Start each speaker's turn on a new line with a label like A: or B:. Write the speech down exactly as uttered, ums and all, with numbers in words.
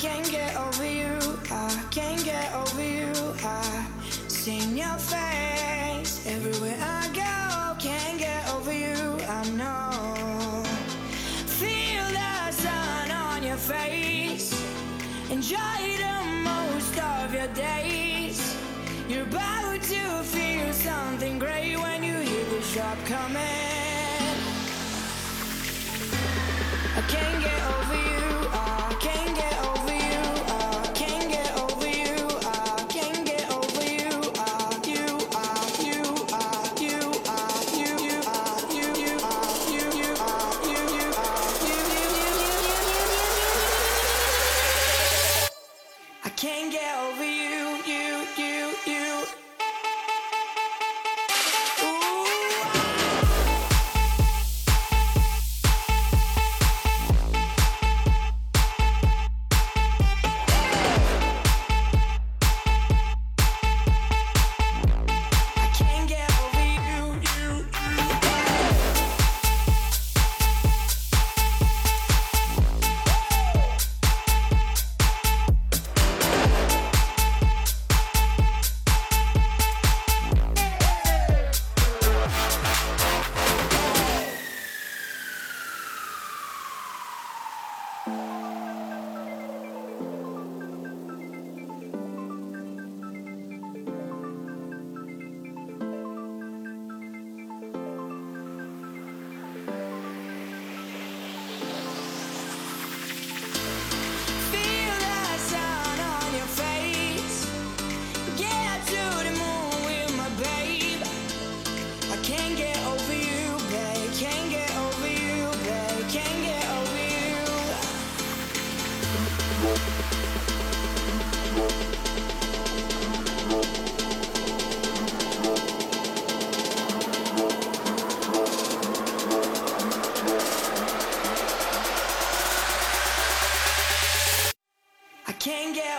A: can't get over you. I can't get over you. I seen your face everywhere I go. Can't get over you. I know. Feel the sun on your face. Enjoy the most of your days. You're about to feel something great when you hear the shop coming. I can't get over you. I can't get over you. I can't get over you. I can't get over you. Ah, you, ah, you, ah, you, ah, you, you, ah, you, you, ah, you, you, ah, you, you, ah, you, you, you, you, you, you, you. I can't get over you, you, you, you. Can't get